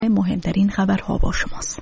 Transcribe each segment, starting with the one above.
مهمترین خبرها با شماست.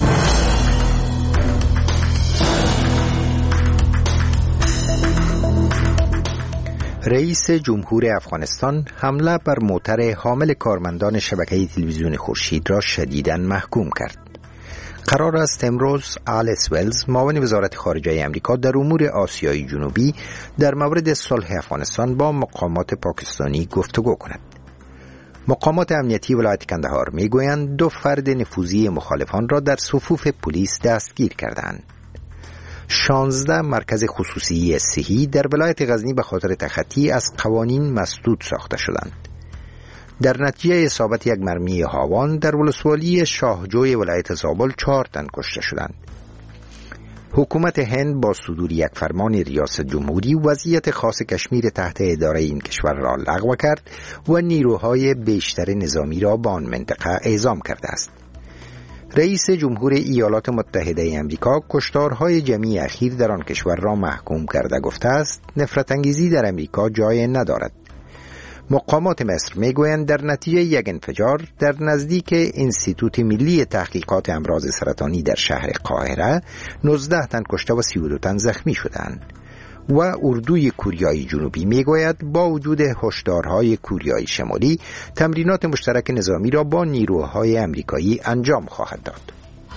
رئیس جمهور افغانستان حمله بر موتر حامل کارمندان شبکه تلویزیون خورشید را شدیداً محکوم کرد. قرار است امروز آلیس ولز معاون وزارت خارجه آمریکا در امور آسیای جنوبی در مورد صلح افغانستان با مقامات پاکستانی گفتگو کند. مقامات امنیتی ولایت کندهار میگویند 2 فرد نفوذی مخالفان را در صفوف پلیس دستگیر کردند. 16 مرکز خصوصی صحی در ولایت غزنی به خاطر تخطی از قوانین مسدود ساخته شدند. در نتیجه اصابت یک مرمی هاوان در ولسوالی شاهجوی ولایت زابل 4 تن کشته شدند. حکومت هند با صدور یک فرمان ریاست جمهوری وضعیت خاص کشمیر تحت اداره این کشور را لغو کرد و نیروهای بیشتر نظامی را به آن منطقه اعزام کرده است. رئیس جمهور ایالات متحده آمریکا کشتارهای جمعی اخیر در آن کشور را محکوم کرده گفته است نفرت انگیزی در آمریکا جای ندارد. مقامات مصر میگویند در نتیجه یک انفجار در نزدیک انستیتوت ملی تحقیقات امراض سرطانی در شهر قاهره 19 تن کشته و 32 تن زخمی شدند. و اردوی کوریای جنوبی میگوید با وجود هشدارهای کوریای شمالی تمرینات مشترک نظامی را با نیروهای آمریکایی انجام خواهد داد.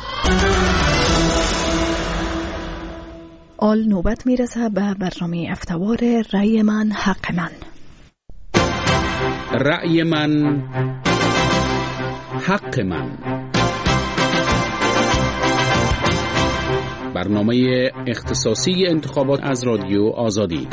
آل نوبت میرسه به برنامه افتوار رأی من حق من. رأی من حق من، برنامه اختصاصی انتخابات از رادیو آزادی.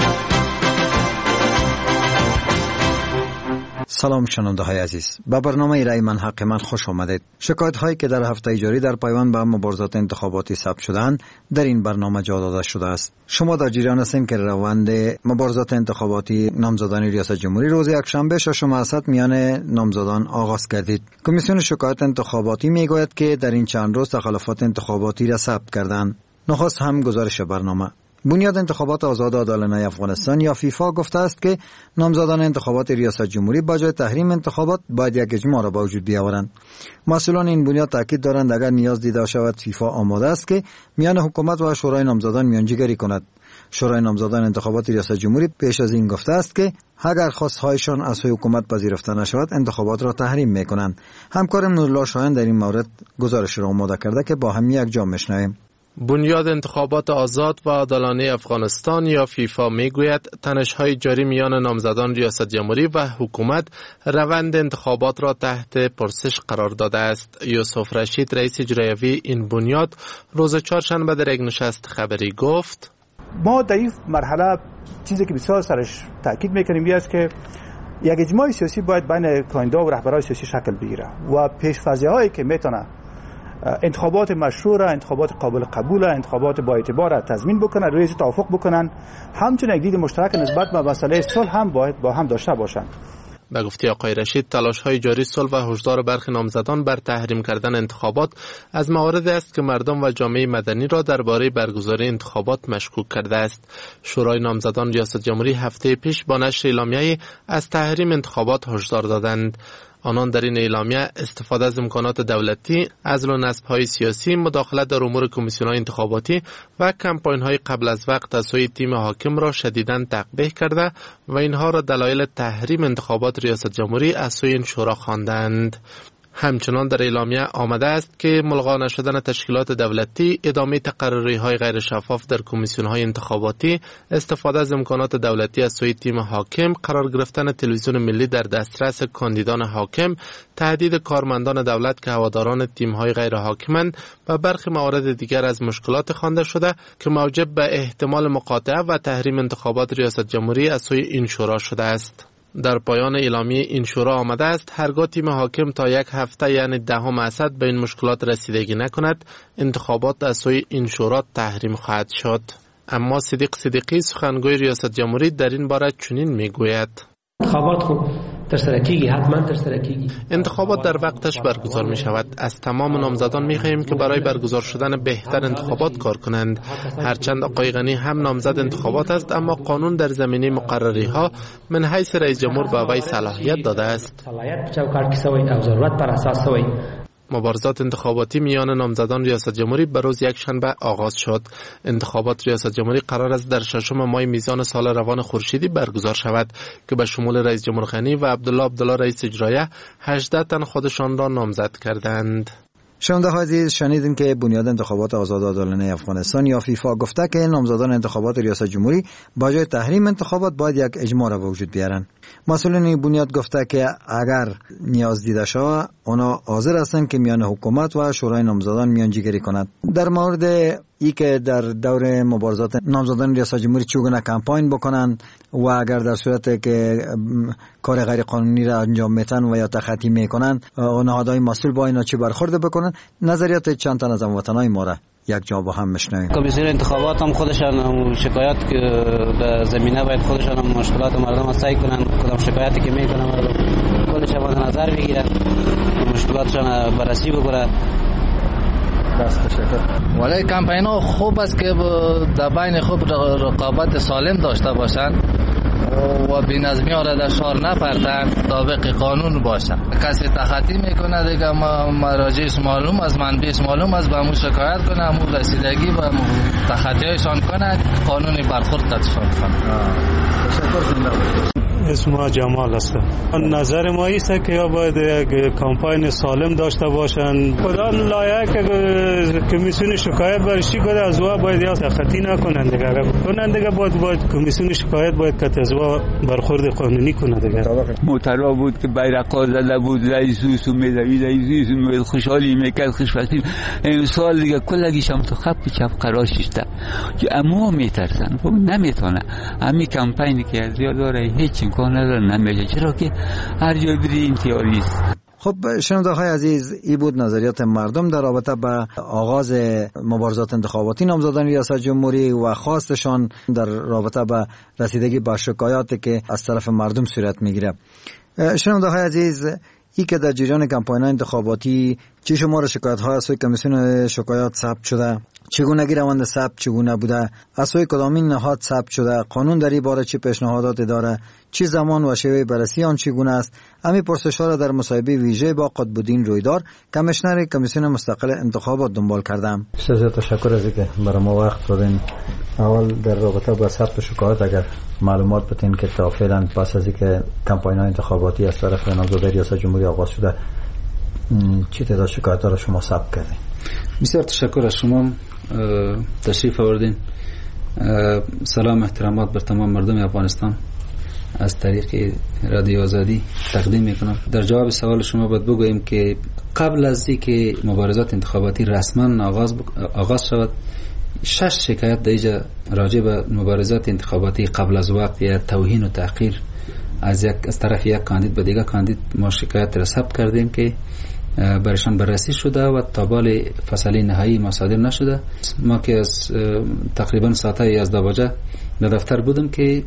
سلام شنونده های عزیز، به برنامه رأی من حق من خوش آمدید. شکایت هایی که در هفته جاری در پیوند به مبارزات انتخاباتی ثبت شدند در این برنامه جا داده شده است. شما در جریان هستید که روند مبارزات انتخاباتی نامزدان ریاست جمهوری روز یکشنبه 6 اسفند میان نامزدان آغاز گردید. کمیسیون شکایت انتخاباتی میگوید که در این چند روز تخلفات انتخاباتی را ثبت کردند. نخست هم گزارش برنامه. بنیاد انتخابات آزاد و عادلانه افغانستان یا فیفا گفته است که نامزدان انتخابات ریاست جمهوری با جای تحریم انتخابات باید یک اجماع را به وجود بیاورند. مسئولان این بنیاد تاکید دارند اگر نیاز دیده شود فیفا آماده است که میان حکومت و شورای نامزدان میانجیگری کند. شورای نامزدان انتخابات ریاست جمهوری پیش از این گفته است که اگر خواستهایشان از سوی حکومت پذیرفته نشود انتخابات را تحریم میکنند. همکارم نورالله شایان در این مورد گزارش را آماده کرده که با هم یک جا میشنویم. بنیاد انتخابات آزاد و عادلانه افغانستان یا فیفا میگوید تنش‌های جاری میان نامزدان ریاست جمهوری و حکومت روند انتخابات را تحت پرسش قرار داده است. یوسف رشید رئیس اجرایی این بنیاد روز چهارشنبه در یک نشست خبری گفت ما در این مرحله چیزی که بسیار سرش تاکید میکنیم است که یک اجماع سیاسی باید بین کاندیدا و رهبران سیاسی شکل بگیره و پیش‌فرضی‌هایی که میتونه انتخابات مشروع، انتخابات قابل قبول، انتخابات با اعتبار تضمین بکنن، روی توافق بکنن، همچنین دید مشترک نسبت به مسئله صلح هم باید با هم داشته باشند. به گفته آقای رشید تلاش‌های جاری صلح و هشدار برخی نامزدان بر تحریم کردن انتخابات از مواردی است که مردم و جامعه مدنی را درباره برگزاری انتخابات مشکوک کرده است. شورای نامزدان ریاست جمهوری هفته پیش با نشر اعلامیه‌ای از تحریم انتخابات هشدار دادند. آنان در این اعلامیه استفاده از امکانات دولتی، عزل و نصب‌های سیاسی، مداخله در امور کمیسیون‌های انتخاباتی و کمپاین‌های قبل از وقت از سوی تیم حاکم را شدیداً تقبیح کرده و اینها را دلایل تحریم انتخابات ریاست جمهوری از سوی این شورا خواندند. همچنان در اعلامیه آمده است که ملغا نشدن تشکیلات دولتی، ادامه تقرری‌های غیر شفاف در کمیسیون‌های انتخاباتی، استفاده از امکانات دولتی از سوی تیم حاکم، قرار گرفتن تلویزیون ملی در دسترس کاندیدان حاکم، تهدید کارمندان دولت که هواداران تیم‌های غیر حاکمند و برخی موارد دیگر از مشکلات خوانده شده که موجب به احتمال مقاطعه و تحریم انتخابات ریاست جمهوری از سوی این شورا شده است. در پایان اعلامیه این شورا آمده است هرگاه تیم حاکم تا یک هفته یعنی 10 اسفند به این مشکلات رسیدگی نکند انتخابات از سوی این شورا تحریم خواهد شد. اما صدیق صدیقی سخنگوی ریاست جمهوری در این باره چنین میگوید انتخابات خوب حتما ترسره انتخابات در وقتش برگزار می شود. از تمام نامزدان می خواهیم که برای برگزار شدن بهتر انتخابات کار کنند. هرچند آقای غنی هم نامزد انتخابات است اما قانون در زمینه مقرری ها من حیث رئیس جمهور به وی صلاحیت داده است. مبارزات انتخاباتی میان نامزدان ریاست جمهوری به روز یکشنبه آغاز شد. انتخابات ریاست جمهوری قرار است در 6 ماه میزان سال روان خورشیدی برگزار شود که به شمول رئیس جمهور غنی و عبدالله رئیس اجرایه 18 تن خودشان را نامزد کردند. شنونده عزیز، شنیدین که بنیاد انتخابات آزاد و عادلانه افغانستان یا فیفا گفته که نامزدان انتخابات ریاست جمهوری با جای تحریم انتخابات باید یک اجماع را به وجود بیارن. مسئولین بنیاد گفته که اگر نیاز دیده شود اونا حاضر هستند که میان حکومت و شورای نامزدان میانجیگری کند. در مورد ای که در دور مبارزات نامزدان ریاست جمهوری چگونه کمپاین بکنند و اگر در صورت که کار غیر قانونی را انجام میتن و یا تخطی میکنن نهادهای مسئول با اینا چی برخورد بکنن، نظریات چند تن از هموطنان ما را یک جا با هم میشنویم. کمیسیون انتخابات هم خودشان شکایت که در زمینه باید خودشان هم مشکلات مردم سعی کنن، کدام شکایتی که میکنن مردم خودشان مد نظر بگیرن، مشکلاتشان بررسی بکنن. ولی کمپین ها خوب است که در بین خوب رقابت سالم داشته باشند و بی‌نظمی ها را در شهر نپرتن، طابق قانون باشند. کسی تخطی میکنه دیگه مراجعش معلوم است، منبعش معلوم است، به همون شکایت کنه، همون رسیدگی و تخطیشان کنه، قانونی برخورد تدشان کنه. اسم جمال است. نظر ما است که یا باید یک کمپاین سالم داشته باشند. کدام لایق کمیسیون شکایت برشی کنه از وا باید یا تخطی نکنند دیگه. اگر کنند دیگه باید کمیسیون شکایت باید که از وا برخورد قانونی کنه دیگه. معترض بود که بیرق‌ها زده بود، رئیس میدوید خوشحالی میکرد، خوشبختی. امسال دیگه کلگیش هم تو خط چپ قرار شده. که اما میترسن، نمیتونه. همین کمپینی که از یاد داره هیچ امکان نداره نمیشه، چرا که هر جای بری انتحاری است. خب شنونده های عزیز، این بود نظریات مردم در رابطه با آغاز مبارزات انتخاباتی نامزدان ریاست جمهوری و خواستشان در رابطه با رسیدگی به شکایاتی که از طرف مردم صورت میگیره. شنونده های عزیز، ای که در جریان کمپاین انتخاباتی چه شمار شکایت ها از سوی کمیسیون شکایات ثبت شده، چگونگی روند ثبت چگونه بوده، از سوی کدامین نهاد ثبت شده، قانون در این باره چه پیشنهادات داره، چه زمان و شیوه بررسی آن چگونه است، همین پرسش‌ها را در مصاحبه ویژه با قطب‌الدین رویدار کمیشنر کمیسیون مستقل انتخابات دنبال کردم. بسیار تشکر از اینکه برای ما وقت دادین. اول در رابطه با ثبت شکایات اگر معلومات بدین که تا فعلا پس از اینکه کمپاین انتخاباتی از طرف نامزد ریاست جمهوری آغاز شده چه تعداد شکایت‌ها را شما ثبت کردین؟ بسیار تشکر از شما، تشریف آوردین. سلام احترامات بر تمام مردم افغانستان از طریق رادیو آزادی تقدیم میکنم. در جواب سوال شما باید بگوییم که قبل از اینکه مبارزات انتخاباتی رسما آغاز شود 6 شکایت دیجا راجع به مبارزات انتخاباتی قبل از وقت یا توهین و تحقیر از طرف یک کاندید به دیگر کاندید ما شکایت را ثبت کردیم که برشان بررسی شده و تابال فصلی نهایی ما صادر نشده. ما که از تقریبا ساعت 11 بجه در دفتر بودم که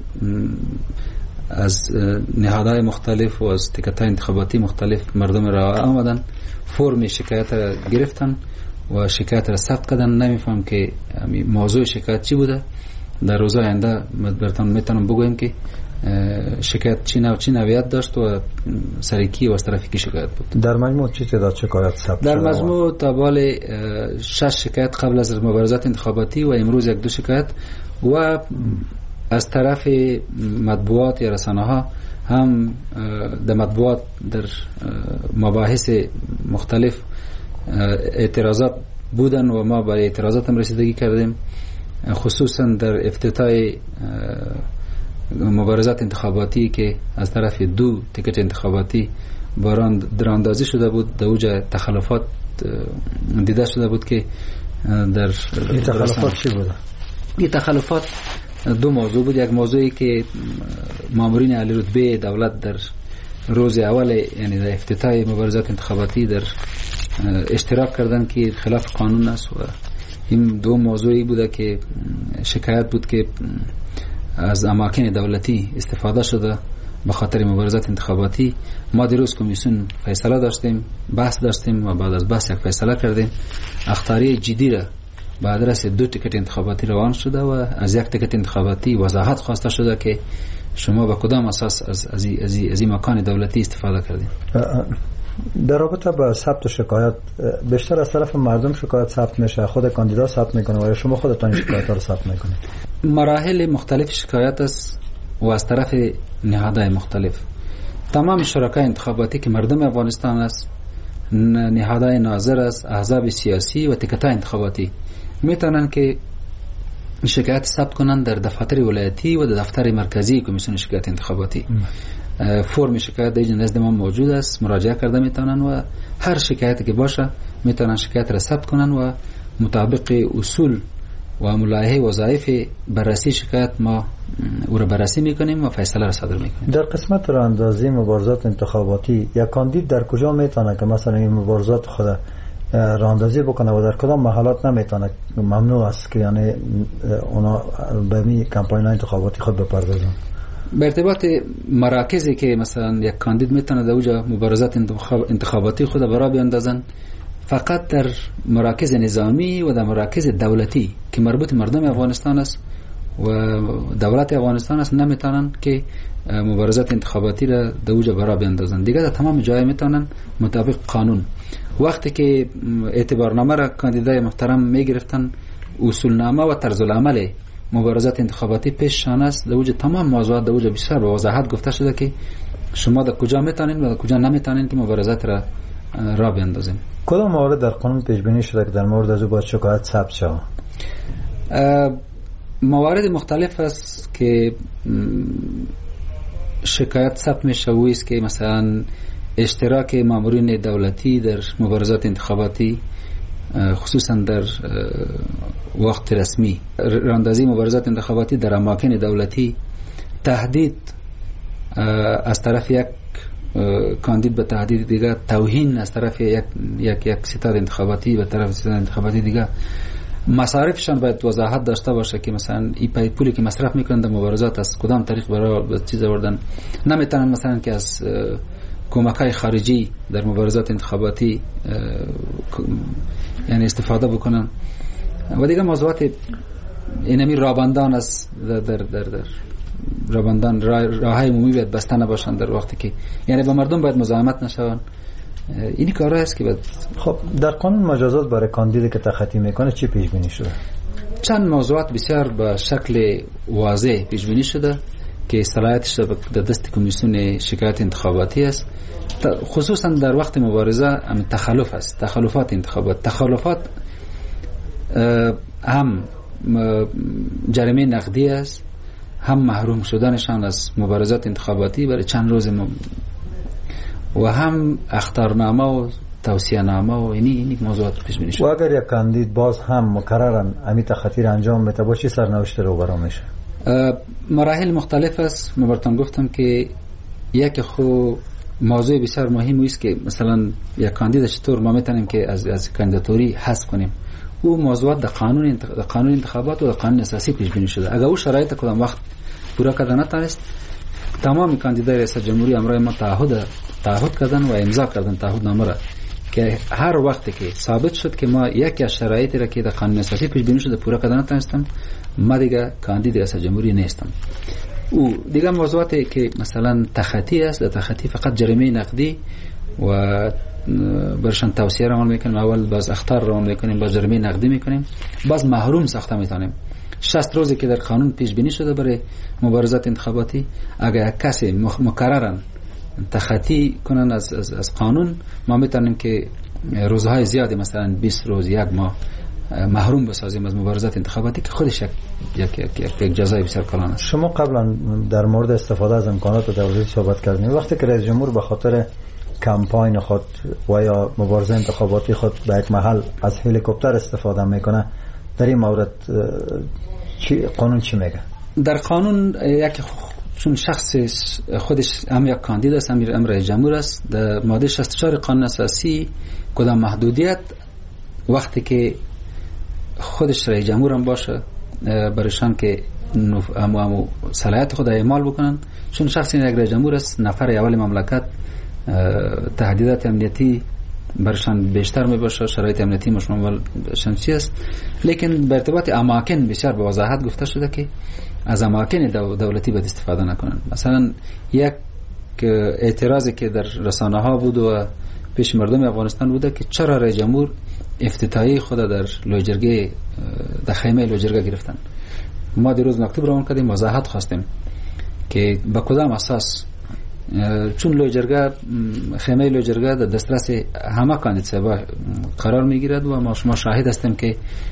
از نهادهای مختلف و از تیکت‌های انتخاباتی مختلف مردم را آمدن، فرم شکایت را گرفتن و شکایت را ثبت کردن. نمیفهم که موضوع شکایت چی بوده. در روزهای آینده براتون میتونم بگویم که شکایت چی نوعیت داشت و سرکی و از طرفی کی شکایت بود. در مجموع چه تعداد شکایت ثبت شد؟ در مجموع تابال 6 شکایت قبل از مبارزات انتخاباتی و امروز 1-2 شکایت و از طرف مطبوعات یا رسانه ها هم در مطبوعات در مباحث مختلف اعتراضات بودن و ما برای اعتراضات هم رسیدگی کردیم، خصوصا در افتتاح مبارزات انتخاباتی که از طرف 2 تیکت انتخاباتی باران دراندازی شده بود. در اوجه تخلفات دیده شده بود که در این تخلفات چی بوده؟ این تخلفات 2 موضوع بود. یک موضوعی که مامورین عالی رتبه دولت در روز اول یعنی در افتتاح مبارزات انتخاباتی در اشتراک کردن که خلاف قانون است و این 2 موضوعی بوده که شکایت بود که از اماکن دولتی استفاده شده به خاطر مبارزات انتخاباتی. ما دیروز کمیسیون فیصله داشتیم، بحث داشتیم و بعد از بحث یک فیصله کردیم. اخطاری جدی را به آدرس 2 تیکت انتخاباتی روان شده و از 1 تیکت انتخاباتی وضاحت خواسته شده که شما به کدام اساس از این مکان دولتی استفاده کردین. در رابطه با ثبت شکایت بیشتر از طرف مردم شکایت ثبت میشه، خود کاندیدا ثبت میکنه و شما خودتان شکایت ها رو ثبت میکنید؟ مراحل مختلف شکایت است و از طرف نهادهای مختلف. تمام شرکای انتخاباتی که مردم افغانستان است، نهادهای ناظر است، احزاب سیاسی و تکتای انتخاباتی میتونن که شکایت ثبت کنن در دفاتر ولایتی و در دفتر مرکزی کمیسیون شکایت انتخاباتی. فرم شکایت در نزد ما موجود است، مراجعه کرده میتونن و هر شکایتی که باشه میتونن شکایت را ثبت کنن و مطابق اصول و ملایحه وظایف بررسی شکایت ما او را بررسی میکنیم و فیصله را صادر میکنیم. در قسمت راهاندازی مبارزات انتخاباتی یک کاندید در کجا میتونه که مثلا این مبارزات خود راهاندازی بکنه و در کدام محلات نمیتونه، ممنوع است که یعنی اونا به می کمپاین انتخاباتی خود بپردازن؟ به ارتباط مراکزی که مثلا یک کاندید میتونه در اوجا مبارزات انتخاباتی خود برای بیاندازن، فقط در مراکز نظامی و در مراکز دولتی که مربوط مردم افغانستان است و دولت افغانستان است نمیتونن که مبارزات انتخاباتی را در اوجا برای بیاندازن. دیگه در تمام جای میتونن مطابق قانون. وقتی که اعتبارنامه را کاندیدای محترم میگرفتن، اصولنامه و طرز العمل مبارزات انتخاباتی پیششان است، در اوج تمام موضوعات در اوج بسیار به وضاحت گفته شده که شما در کجا میتونین و در کجا نمیتونین که مبارزات را بیاندازین. کدام موارد در قانون پیش بینی شده که در مورد از او باید شکایت ثبت شود؟ موارد مختلف است که شکایت ثبت میشه. و است که مثلا اشتراک مامورین دولتی در مبارزات انتخاباتی، خصوصا در وقت رسمی، راهاندازی مبارزات انتخاباتی در اماکن دولتی، تهدید از طرف یک کاندید به تهدید دیگه، توهین از طرف یک ستاد انتخاباتی به طرف ستاد انتخاباتی دیگه، مصارفشان باید وضاحت داشته باشه که مثلا این پولی که مصرف میکنن در مبارزات از کدام طریق برای چیز آوردن. نمیتونن مثلا که از کمک‌های خارجی در مبارزات انتخاباتی یعنی استفاده بکنن. و دیگه موضوعات اینمی رابندان است، در رابندان راههای عمومی باید بسته نباشن در وقتی که یعنی با مردم باید مزاحمت نشون. اینی کارا است که باید. خب در قانون مجازات برای کاندیدی که تخطی میکنه چی پیش بینی شده؟ چند موضوعات بسیار به شکل واضح پیش بینی شده که صلاحیتش در دست کمیسیون شکایت انتخاباتی است، خصوصا در وقت مبارزه. تخلف است، تخلفات انتخابات. تخلفات هم جریمه نقدی است، هم محروم شدنشان از مبارزات انتخاباتی برای چند روز و هم اخطارنامه و توصیه نامه و اینی موضوعات پیش بینی شده. و اگر یک کاندید باز هم مکررن امی تخطی را انجام بده، با چی سرنوشت رو برام میشه؟ مراحل مختلف است. من براتون گفتم که یک خو موضوع بسیار مهم است که مثلا یک کاندید چطور ما میتونیم که از کاندیداتوری حذف کنیم. او موضوعات در قانون انتخابات و در قانون اساسی پیش بینی شده. اگر او شرایط کدام وقت پورا کرده نتونست، تمام کاندیدای رئیس جمهوری امروز ما تعهد کردن و امضا کردن تعهد نامه را که هر وقتی که ثابت شد که ما یکی از شرایطی را که در قانون اساسی پیش بینی شده پورا کردن نتونستم، ما دیگه کاندید رئیس جمهوری نیستم. او دیگه موضوعاتی که مثلا تخطی است، در تخطی فقط جریمه نقدی و برشان توصیه را عمل میکنیم، اول باز اخطار را عمل میکنیم، باز جریمه نقدی میکنیم، باز محروم ساخته میتونیم. 60 روزی که در قانون پیش بینی شده برای مبارزات انتخاباتی، اگر کسی مکررن تخطی کنن از قانون، ما میتونیم که روزهای زیادی مثلا 20 روز، یک ماه محروم بسازیم از مبارزات انتخاباتی که خودش یک جزای بسیار کلان است. شما قبلا در مورد استفاده از امکانات دولتی صحبت کردیم. وقتی که رئیس جمهور به خاطر کمپاین خود و یا مبارزه انتخاباتی خود به یک محل از هلیکوپتر استفاده میکنه، در این مورد قانون چی میگه؟ در قانون یک چون شخص خودش هم یک کاندید است، هم رئیس جمهور است، در ماده 64 قانون اساسی کدام محدودیت وقتی که خودش رئیس جمهور هم باشه برایشان که امو صلاحیت خود اعمال بکنن. چون شخص یک رئیس جمهور است، نفر اول مملکت، تهدیدات امنیتی برشان بیشتر می باشه، شرایط امنیتی مشمول شنچی است. لیکن به ارتباط اماکن بسیار به وضاحت گفته شده که از اماکن دولتی باید استفاده نکنن. مثلا یک اعتراضی که در رسانه ها بود و پیش مردم افغانستان بوده که چرا رئیس جمهور افتتاحیه خود در لویجرگه در خیمه لویجرگه گرفتن. ما دیروز مکتوب روان کردیم، وضاحت خواستیم که به کدام اساس، چون لویجرگه خیمه لویجرگه در دسترس همه کاندیدها قرار میگیرد و ما شاهد هستیم که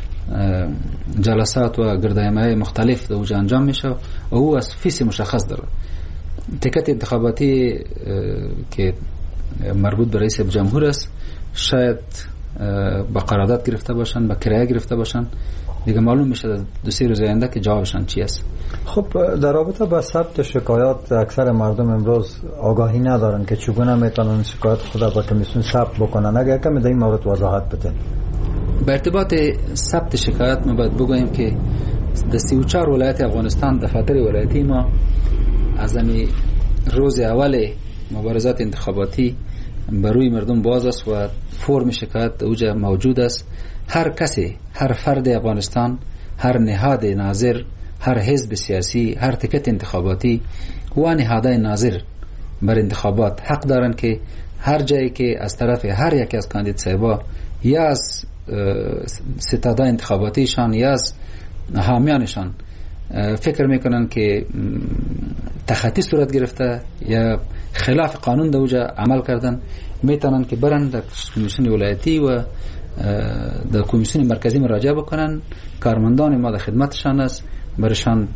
جلسات و گردهمایی مختلف در اوجا انجام میشه و او از فیس مشخص داره. تکت انتخاباتی که مربوط به رئیس جمهور است شاید با قرارداد گرفته باشن، با کرایه گرفته باشن، دیگه معلوم میشه دو سه روز آینده که جوابشان چی است. خب در رابطه با ثبت شکایات اکثر مردم امروز آگاهی ندارن که چگونه میتونن شکایات خود با کمیسیون ثبت بکنن. اگر کمی در این مورد وضاحت بده. به ارتباط ثبت شکایت ما باید بگوییم که در 34 ولایت افغانستان دفاتر ولایتی ما از روز اول مبارزات انتخاباتی بروی مردم باز است و فرم شکایت اوجا موجود است. هر کسی، هر فرد افغانستان، هر نهاد ناظر، هر حزب سیاسی، هر تکت انتخاباتی و نهادهای ناظر بر انتخابات حق دارند که هر جایی که از طرف هر یک از کاندید صاحبا یا از ستادهای انتخاباتیشان یا از حامیانشان فکر میکنن که تخطی صورت گرفته یا خلاف قانون در اوجا عمل کردن، میتونن که برن در کمیسیون ولایتی و در کمیسیون مرکزی مراجعه بکنن. کارمندان ما در خدمتشان است، برشان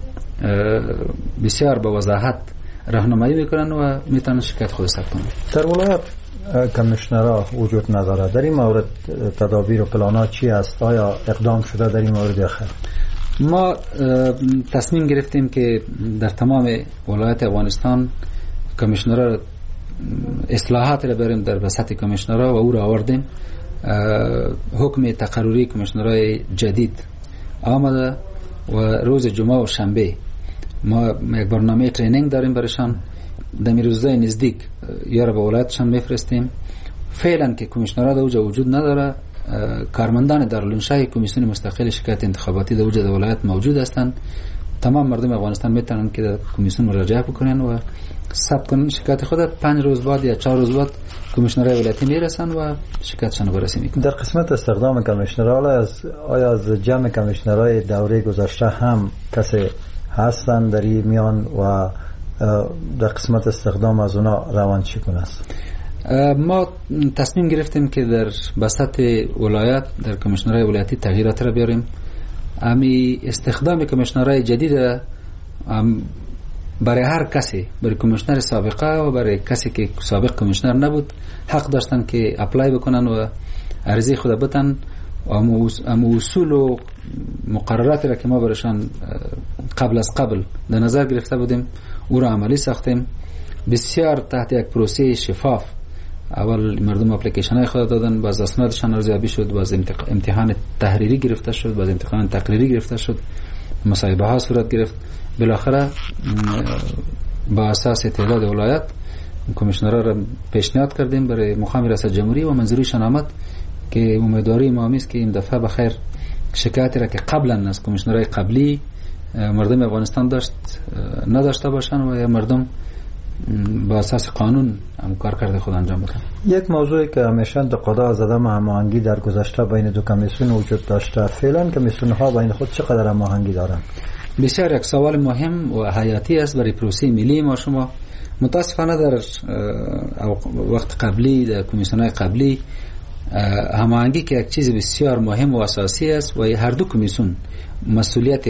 بسیار با وضاحت راهنمایی میکنن و میتونن شکایت خود ثبت کنن. در ولایت کمیشنرها وجود نداره. در این مورد تدابیر و پلانا چی است؟ آیا اقدام شده در این مورد یا خیر؟ ما تصمیم گرفتیم که در تمام ولایت افغانستان کمیشنرها اصلاحات را بریم در وسط کمیشنرها و او را آوردیم. حکم تقرری کمیشنرهای جدید آمده و روز جمعه و شنبه ما یک برنامه ترینینگ داریم برشان. در روزهای نزدیک یا را به ولایتشان میفرستیم. فعلا که کمیشنرها در اوجا وجود نداره، کارمندان دارالانشای کمیسیون مستقل شکایت انتخاباتی در اوجا در ولایت موجود هستند. تمام مردم افغانستان میتونن که در کمیسیون مراجعه بکنن و ثبت کنن شکایت خود. 5 روز بعد یا 4 روز بعد کمیشنرهای ولایتی میرسن و شکایتشان رو بررسی میکنن. در قسمت استخدام کمیشنرها آیا از جمع کمیشنرهای دوره گذشته هم کسی هستن در این میان و در قسمت استخدام از اونا روان چگونه است؟ ما تصمیم گرفتیم که در بسط ولایت در کمیشنرهای ولایتی تغییرات را بیاریم. امی استخدام کمیشنرهای جدید برای هر کسی، برای کمیشنر سابقه و برای کسی که سابق کمیشنر نبود، حق داشتن که اپلای بکنن و عرضه خود بدن. اما اصول و مقرراتی را که ما برشان قبل از قبل در نظر گرفته بودیم او را عملی ساختیم. بسیار تحت یک پروسه شفاف اول مردم اپلیکیشن های خود دادن، باز اسنادشان ارزیابی شد، باز امتحان تحریری گرفته شد، باز امتحان تقریری گرفته شد، مصاحبه ها صورت گرفت. بالاخره با اساس تعداد ولایت کمیشنرها را پیشنهاد کردیم برای مقام ریاست جمهوری و منظوریشان آمد که امیدواری ما است که این دفعه بخیر شکایتی را که قبلا از کمیشنرهای قبلی مردم افغانستان نداشته باشن و مردم با اساس قانون هم کار کرده خود انجام بدن. یک موضوعی که همیشه انتقادها از عدم هماهنگی در گذشته بین دو کمیسیون وجود داشته، فعلا کمیسیون ها بین خود چقدر هماهنگی دارند؟ بسیار یک سوال مهم و حیاتی است برای پروسه ملی ما. شما متاسفانه در وقت قبلی در کمیسیون های قبلی هماهنگی که یک چیز بسیار مهم و اساسی است و هر دو کمیسیون مسئولیت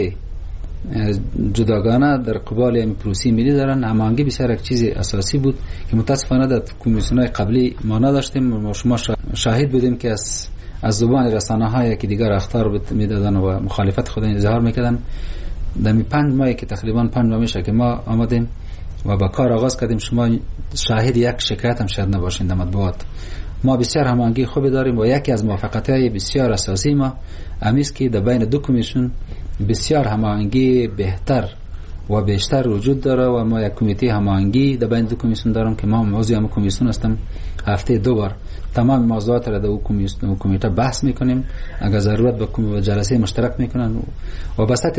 جداگانه در قبال این پروسه ملی دارن. هماهنگی بسیار یک چیز اساسی بود که متاسفانه در کمیسیون‌های قبلی ما نداشتیم و شما شاهد بودیم که از زبان رسانه‌های که دیگر اخطار میدادن و مخالفت خود اظهار میکردن. در 5 ماهی که تقریبا 5 ماه میشه که ما آمدیم و با کار آغاز کردیم، شما شاهد یک شکایت هم شاید نباشین در مطبوعات. ما بسیار هماهنگی خوبی داریم و یکی از موافقت‌های بسیار اساسی ما امیست که در بین دو کمیسیون بسیار هماهنگی بهتر و بیشتر وجود داره و ما یک کمیته هماهنگی در بین دو کمیسیون دارم که ما موضوع هم کمیسیون هستم. هفته 2 بار تمام موضوعات را در اون کمیته بحث میکنیم، اگر ضرورت به جلسه مشترک میکنن و بسط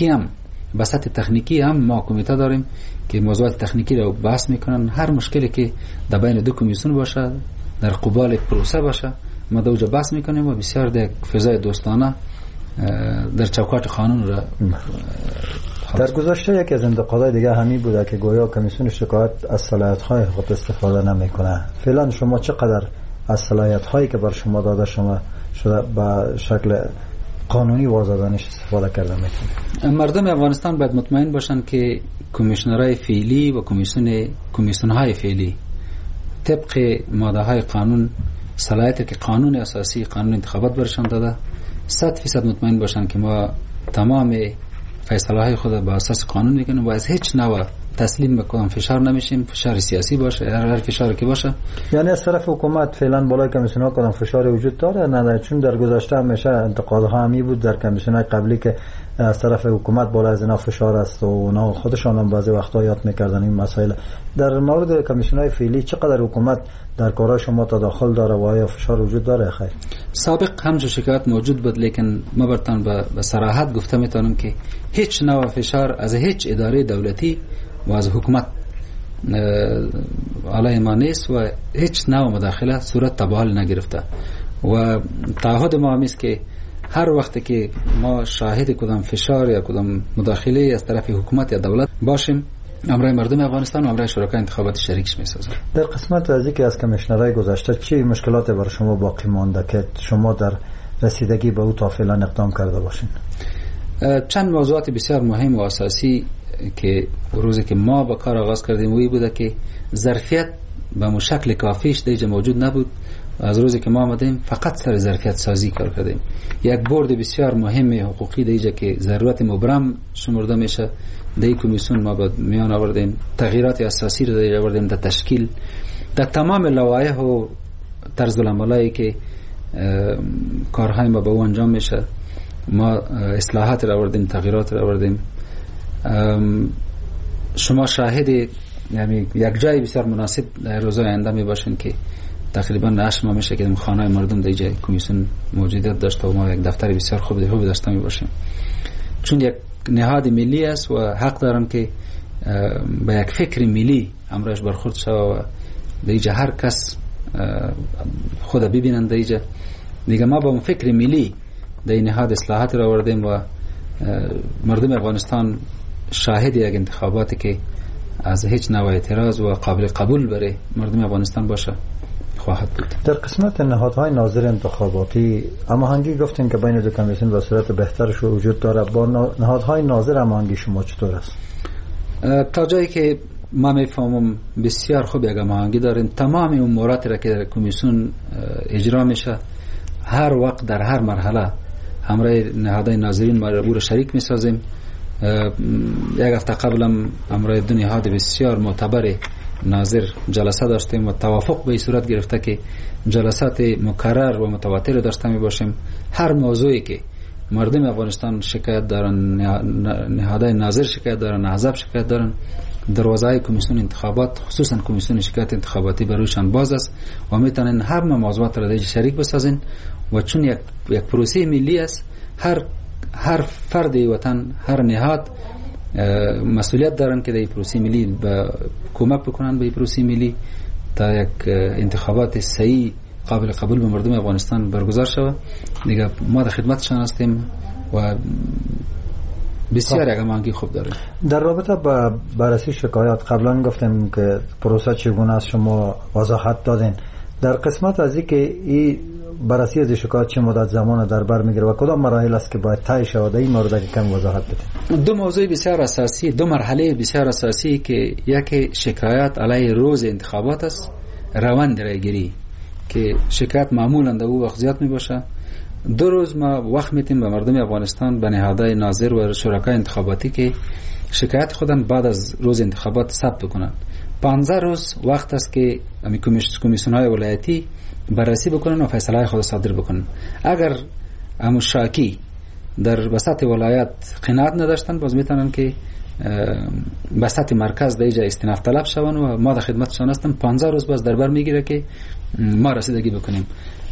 تکنیکی هم ما کمیته داریم که موضوعات تکنیکی را بحث میکنن. هر مشکلی که در بین دو کمیسیون باشه در قبال پروسه باشه ما دوجا بحث میکنیم و بسیار در فضای دوستانه در چوکات قانون را در گذشته یکی از انتقادهای دیگه همین بوده که گویا کمیسیون شکایت از صلاحیت‌های خود استفاده نمیکنه. فعلا شما چقدر از صلاحیت‌هایی که بر شما داده شده به شکل قانونی وازدانش استفاده کرده میتونید؟ مردم افغانستان باید مطمئن باشند که کمیشنرهای فعلی و کمیسیون‌های فعلی طبق ماده‌های قانون صلاحیتی که قانون اساسی قانون انتخابات برشان داده 100% مطمئن باشند که ما تمام فیصله خود با اساس قانون میکنیم و از هیچ نوع تسلیم به کدام فشار نمیشیم، فشار سیاسی باشه هر فشاری که باشه. یعنی از طرف حکومت فعلا بالای کمیسیون ها کدام فشاری وجود داره؟ نه، چون در گذشته همیشه انتقادها همی بود در کمیسیون های قبلی که از طرف حکومت بالای از اینا فشار است و اونا خودشان هم بعضی وقتا یاد میکردن این مسائل. در مورد کمیسیون های فعلی چقدر حکومت در کارهای شما تداخل داره و آیا فشار وجود داره؟ خیر سابق هم شکایت موجود بود، لیکن ما برتان به صراحت گفته میتونم که هیچ نوع فشار از هیچ اداره دولتی و از حکومت علیه ما نیست و هیچ نوع مداخله صورت تباهل نگرفته و تعهد ما همیست که هر وقت که ما شاهد کدام فشار یا کدام مداخله از طرف حکومت یا دولت باشیم امرای مردم افغانستان و امرای شرکای انتخاباتی شریکش میسازیم. در قسمت از اینکه از کمیشنرهای گذشته چی مشکلات برای شما باقی مانده که شما در رسیدگی به او تا فعلا اقدام کرده باشین؟ چند موضوعات بسیار مهم و اساسی که روزی که ما با کار آغاز کردیم وی بوده که ظرفیت به مشکل کافیش دیگه موجود نبود. از روزی که ما آمدیم فقط سر ظرفیت سازی کار کردیم. یک بورد بسیار مهم حقوقی دیگه که ضرورت مبرم شمرده میشه دی کمیسیون ما با میان آوردیم، تغییرات اساسی رو دیگه آوردیم در تشکیل، در تمام لوایح و طرز العملی که کارهای ما به او انجام میشه ما اصلاحات رو آوردیم، تغییرات رو آوردیم. شما شاهد یعنی یک جای بسیار مناسب در روزهای آینده می باشین که تقریبا 8 ماه میشه که خانه مردم در جای کمیسیون موجودیت داشته و ما یک دفتر بسیار خوب داشته می باشیم، چون یک نهاد ملی است و حق دارم که با یک فکر ملی امرش برخورد شود و دیگه هر کس خود ببینن دیگه ما با فکر ملی در نهاد اصلاحات را آوردیم و مردم افغانستان شاهد یک انتخاباتی که از هیچ نوع اعتراض و قابل قبول برای مردم افغانستان باشه خواهد بود. در قسمت نهادهای ناظر انتخاباتی هماهنگی گفتین که بین دو کمیسیون به صورت بهترش وجود داره، با نهادهای ناظر هماهنگی شما چطور است؟ تا جایی که ما میفهمم بسیار خوب یک هماهنگی داریم. تمام اموراتی را که در کمیسیون اجرا میشه هر وقت در هر مرحله همراه نهادهای ناظرین ما رو شریک میسازیم. یک هفته قبلم امرای دو نهاد بسیار معتبر ناظر جلسه داشتیم و توافق به صورت گرفته که جلسات مکرر و متواتر داشته می باشیم. هر موضوعی که مردم افغانستان شکایت دارن، نهادهای ناظر شکایت دارن، احزاب شکایت دارن، دروازه کمیسیون انتخابات خصوصا کمیسیون شکایت انتخاباتی برویشان باز است و میتونن هر موضوعات را دیگه شریک بسازن و چون یک پروسه ملی است هر فرد وطن هر نهاد مسئولیت دارن که در پروسه ملی کمک بکنن به پروسه ملی تا یک انتخابات صحیح قابل قبول به مردم افغانستان برگزار شود. دیگه ما در خدمتشان هستیم و بسیار یک هماهنگی خوب داریم. در رابطه با بررسی شکایات قبلا گفتیم که پروسه چگونه است، شما وضاحت دادین. در قسمت از اینکه این بررسی از شکایات چه مدت زمان در بر میگیره و کدام مراحل است که باید طی شود، این مورد که کم وضاحت بدید. دو موضوع بسیار اساسی، دو مرحله بسیار اساسی که یک شکایت علیه روز انتخابات است، روند رایگیری که شکایت معمولا در او وقت زیاد می باشه. 2 روز ما وقت میتیم به مردم افغانستان به نهادهای ناظر و شرکای انتخاباتی که شکایت خودن بعد از روز انتخابات ثبت بکنن. 15 روز وقت است که کمیسیون‌های ولایتی بررسی بکنن و فیصله خود صادر بکنن. اگر شاکی در وسط ولایت قناعت نداشتن باز میتونن که وسط مرکز دیجا استیناف طلب شون و ما در خدمتشان هستیم. 15 روز باز در بر میگیره که ما رسیدگی بکنیم.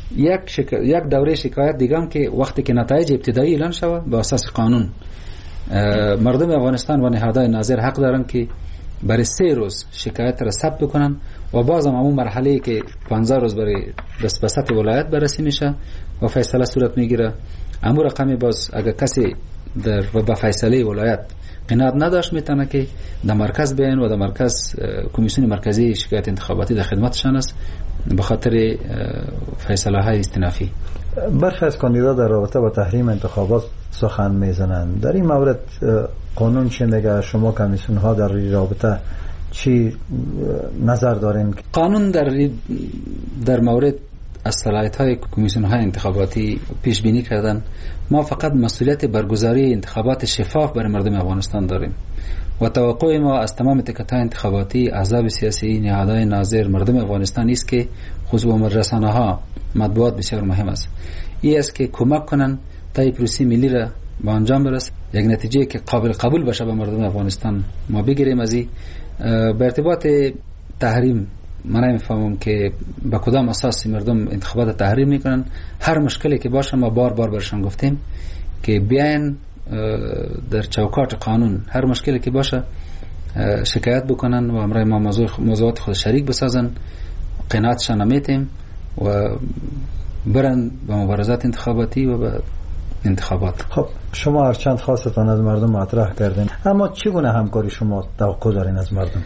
یک دوره شکایت دیگه هم که وقتی که نتایج ابتدایی اعلان شود به اساس قانون مردم افغانستان و نهادهای ناظر حق دارن که برای 3 روز شکایت را ثبت بکنن و بازم همون مرحله که 15 روز برای به سطح ولایت بررسی میشه و فیصله صورت میگیره. امور رقمی باز اگر کسی در و به فیصله ولایت قناعت نداشت میتونه که در مرکز بیان و در مرکز کمیسیون مرکزی شکایت انتخاباتی در خدمتشان است به خاطر فیصله های استینافی. برخی از کاندیدا در رابطه با تحریم انتخابات سخن میزنند. در این مورد قانون چی میگه؟ شما کمیسیون ها در رابطه چی نظر دارین؟ قانون در مورد از صلاحیت های کمیسیون های انتخاباتی پیش بینی کردن. ما فقط مسئولیت برگزاری انتخابات شفاف برای مردم افغانستان داریم و توقع ما از تمام تکت های انتخاباتی، احزاب سیاسی، نهادهای ناظر، مردم افغانستان است که خصوصا رسانه ها، مطبوعات بسیار مهم است. این است که کمک کنن تا این پروسه ملی را به انجام برسه، یک نتیجه که قابل قبول باشه به مردم افغانستان ما بگیریم. از این به ارتباط تحریم من نمیفهمم که به کدام اساس مردم انتخابات تحریم میکنن. هر مشکلی که باشه ما بار برشان گفتیم که بیاین در چوکات قانون هر مشکلی که باشه شکایت بکنن و امرای ما موضوعات خود شریک بسازن، قناعتشان نمیتیم و برن به مبارزات انتخاباتی و به انتخابات. خب شما هرچند خواستتان از مردم مطرح کردین، اما چگونه همکاری شما توقع دارین از مردم؟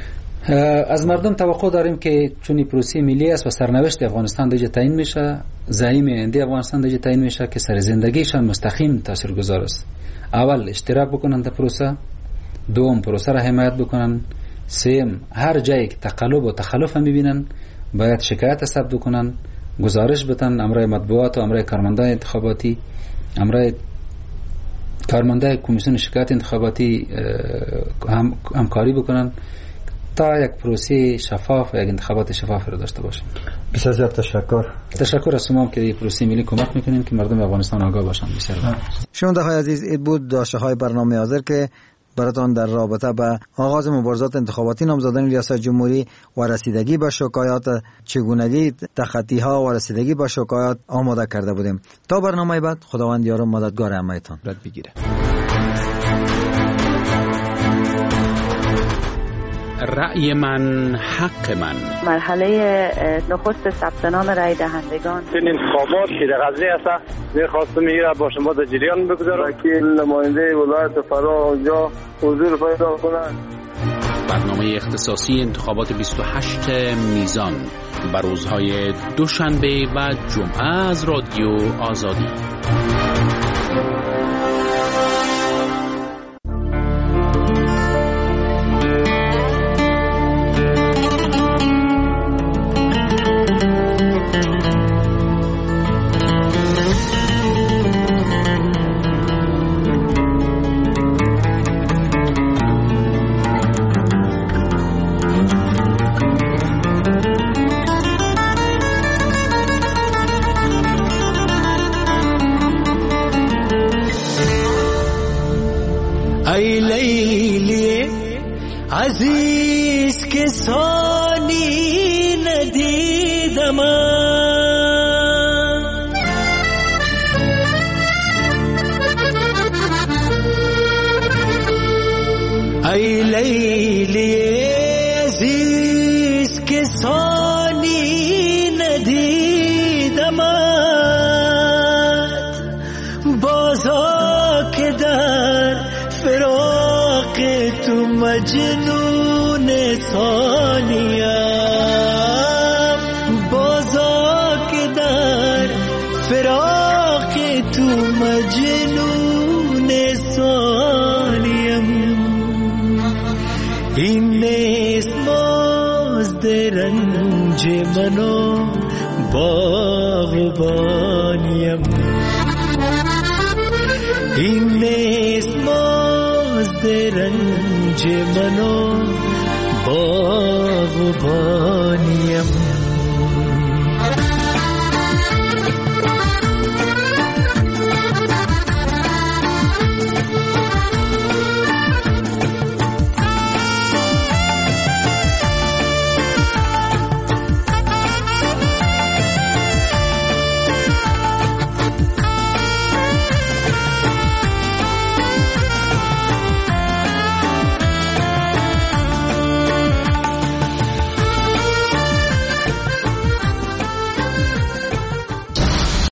از مردم توقع داریم که چون پروسه ملی است و سرنوشت افغانستان دیگه تعیین میشه، زعیم آینده افغانستان دیگه تعیین میشه که سر زندگیشان مستقیم تاثیرگذار است. اول اشتراک بکنن در پروسه، دوم پروسه را حمایت بکنن، سوم هر جایی که تقلب و تخلف میبینن باید شکایت ثبت بکنن، گزارش بدن امرای مطبوعات و امرای کارمندان انتخاباتی، امرای کارمندان کمیسیون شکایت انتخاباتی همکاری بکنن تا یک پروسه شفاف و یک انتخابات شفاف را داشته باشیم. بسیار تشکر از شما که این پروسه ملی کمک میکنین که مردم افغانستان آگاه باشن. بسیار شنونده‌های عزیز، این بود داشته های برنامه حاضر که براتان در رابطه به آغاز مبارزات انتخاباتی نامزدان ریاست جمهوری و رسیدگی به شکایات، چگونگی تخطی ها و رسیدگی به شکایات آماده کرده بودیم. تا برنامه بعد خداوند یار و مددگار همه‌تان بگیره. رأی من حق من. مرحله نخست ثبت نام رأی دهندگان. این انتخابات که در غزنی است می‌خواستم میگیره با شما در جریان بگذارم که نماینده ولایت فرا اونجا حضور پیدا کنند. برنامه اختصاصی انتخابات 28 میزان بر روزهای دوشنبه و جمعه از رادیو آزادی. ای لیلی عزیز که ثانی ندیدم، ای لیلی عزیز که ثانی ندیدم، بازا که در فراق تو مجنون ثانیم، بازا که در فراق تو مجنون ثانیم. این نیست مزد رنج منو باغبانیم، این نیست مزد رنج منو باغبانیم.